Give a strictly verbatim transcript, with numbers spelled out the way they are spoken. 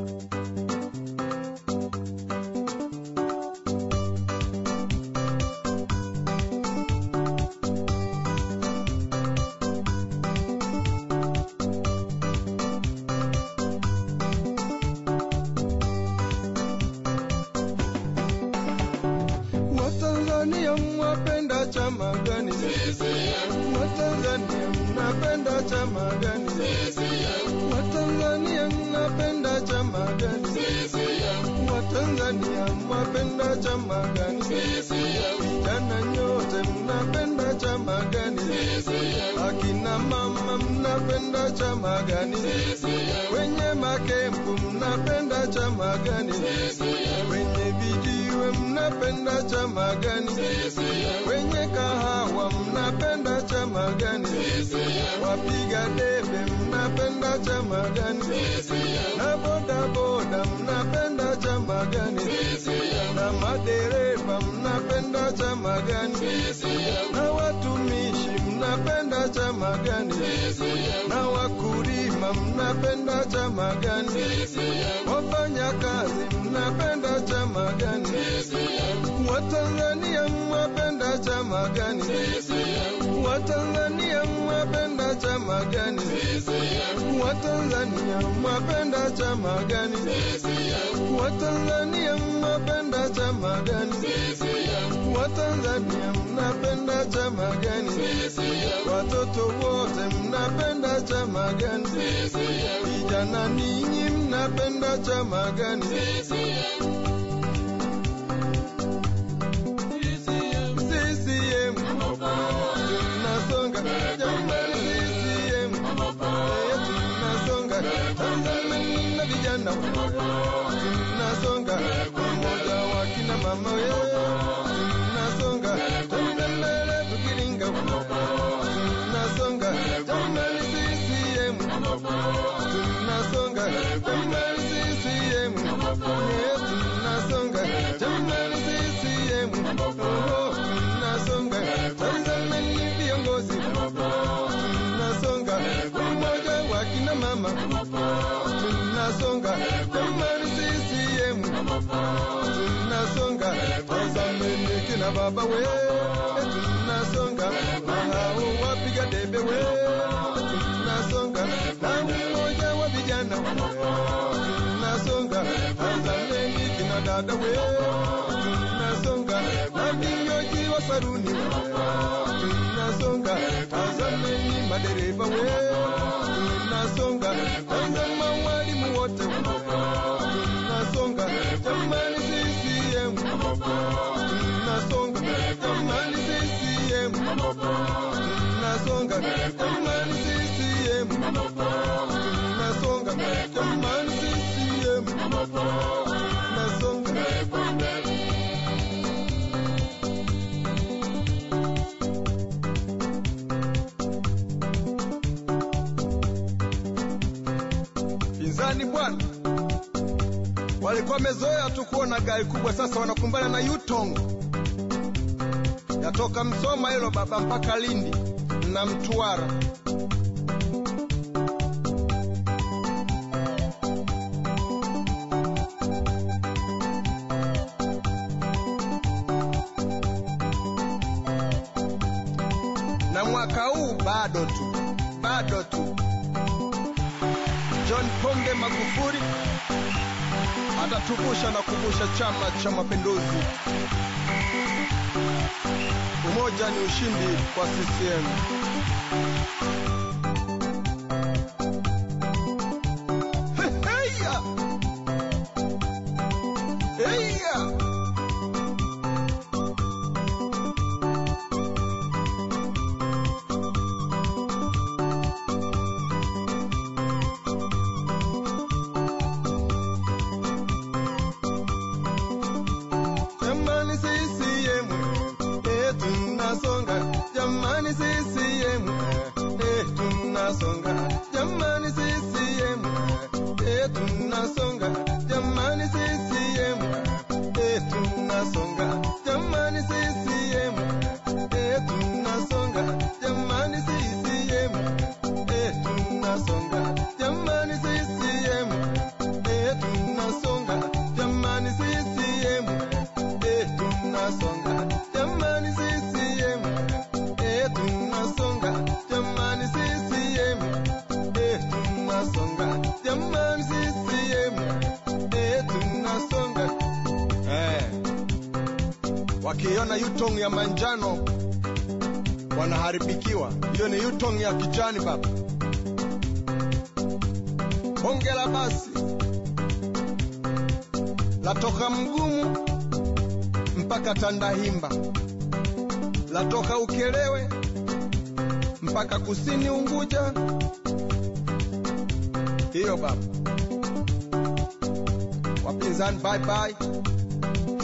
Watanzania mwapenda chama gani? C C M. Watanzania mnapenda chama gani? C C M. Watanzania mnapenda chama gani? C C M. Watanzania mwapenda chama gani? C C M. Vijana nyote mnapenda chama gani? C C M. Akina mama mnapenda chama gani? C C M. Wenye makempu mnapenda chama gani? C C M. Wenye vijiwe mnapenda chama gani? C C M. Wenye kahawa mnapenda chama gani? C C M. Wapiga debe mnapenda chama gani? C C M. Na boda boda mnapenda chama gani? C C M. Na madereva mnapenda chama gani? C C M. Na watumishi mnapenda chama gani? C C M. Na wakulima mnapenda chama gani? C C M. Wafanya kazi mnapenda chama gani? C C M. Watanzania mwapenda chama gani? C C M. Watanzania mwapenda chama gani? C C M. Watanzania mwapenda chama gani? C C M. Watanzania mwapenda chama gani? C C M. Watanzania mnapenda chama gani? C C M. Watoto wote mnapenda chama gani? C C M. Vijana ninyi mnapenda chama gani? C C M. C C M. Tunasonga jamani, C C M. Tunasonga Tanzania na vijana, tunasonga pamoja wakina mama wewe, tunasonga Tanzania tukiringa, tunasonga jamani, C C M. Tunasonga jamani, C C M. Tunasonga jamani, C C M. Tunasonga Tanzania viongozi, tunasonga pamoja wakina mama, tunasonga jamani, C C M. Tunasonga Tanzania kina baba we, tunasonga hao wapiga debe we, tunasonga na mmoja wa vijana, tunasonga Tanzania kina dada we, tunasonga na vinyoji wa saruni, tunasonga Tanzania madereva we, tunasonga Tanzania walimu wote, tunasonga jamani, C C M. Tunasonga jamani, C C M. Tunasonga jamani, C C M. Tunasonga jamani, C C M. Tunasonga pinzani bwana. Walikuwa mezoea tu kuona gari kubwa, sasa wanakumbana na Yutong. Yatoka Msoma hilo baba mpaka Lindi na Mtwara. Na mwaka huu bado tu, bado tu. John Pombe Magufuli atatubusha na kubusha Chama cha Mapinduzi. Umoja ni ushindi kwa C C M. Heya! Heya! Jamani C C M, eh tunasonga jamani C C M, eh wakiona yutong ya manjano wanaharibikiwa. Hiyo ni yutong ya kijani baba. Bonge la basi latoka Mgumu mpaka Tandahimba, latoka Ukelewe mpaka Kusini Unguja. Hiyo baba. Wapinzani bye bye.